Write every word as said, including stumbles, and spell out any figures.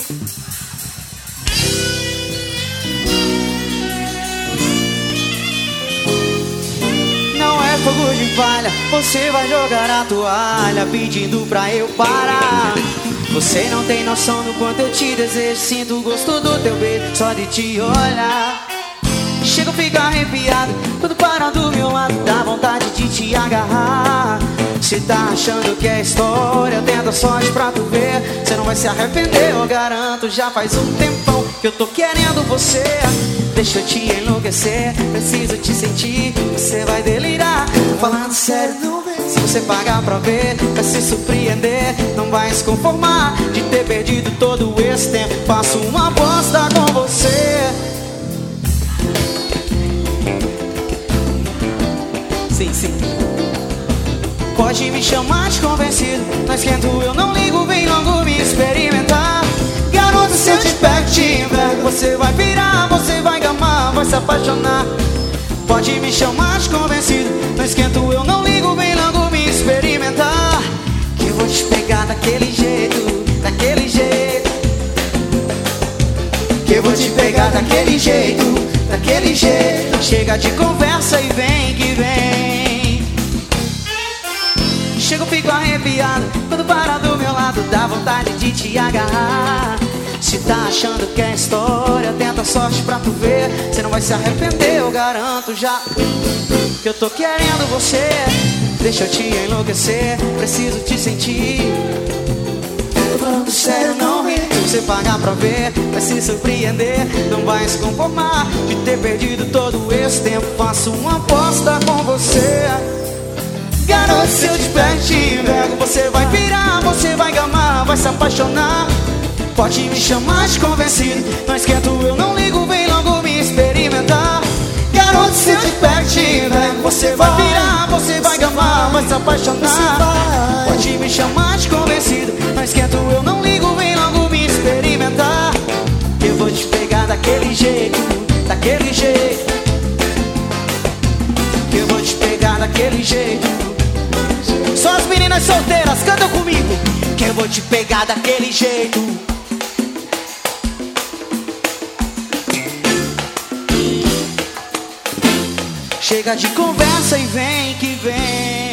Não é fogo de palha, você vai jogar a toalha pedindo pra eu parar. Você não tem noção do quanto eu te desejo. Sinto o gosto do teu beijo só de te olhar. Chego a ficar arrepiado quando para do meu lado, dá vontade de te agarrar. Cê tá achando que é história, tenta sorte pra tu ver. Cê não vai se arrepender, eu garanto. Já faz um tempão que eu tô querendo você. Deixa eu te enlouquecer, preciso te sentir. Você vai delirar, falando sério, não vem. Se você pagar pra ver, vai se surpreender. Não vai se conformar de ter perdido todo esse tempo. Faço uma aposta com você. Sim, sim. Pode me chamar de convencido, não esquento, eu não ligo, vem logo me experimentar. Garoto, se eu te pego, te envergo, você vai virar, você vai gamar, vai se apaixonar. Pode me chamar de convencido, não esquento, eu não ligo, vem logo me experimentar. Que eu vou te pegar daquele jeito, daquele jeito. Que eu vou te pegar daquele jeito, daquele jeito. Chega de conversa e vem que vem. Chego, fico arrepiado quando para do meu lado, dá vontade de te agarrar. Se tá achando que é história, tenta sorte pra tu ver. Cê não vai se arrepender, eu garanto já. Que eu tô querendo você. Deixa eu te enlouquecer, preciso te sentir. Tô falando sério, não ri. Se você pagar pra ver, vai se surpreender. Não vai se conformar de ter perdido todo esse tempo. Faço uma aposta com você. Garoto, se eu te pego, te envergo, você vai virar, você vai gamar, vai se apaixonar. Pode me chamar de convencido, não esquento, eu não ligo, vem logo me experimentar. Garoto, se eu te pego, te envergo, você vai virar, você vai gamar, vai se apaixonar. Pode me chamar de convencido, não esquento, eu não ligo, vem logo me experimentar. Eu vou te pegar daquele jeito, daquele jeito. Eu vou te pegar daquele jeito. Só as meninas solteiras, cantam comigo. Que eu vou te pegar daquele jeito. Chega de conversa e vem que vem.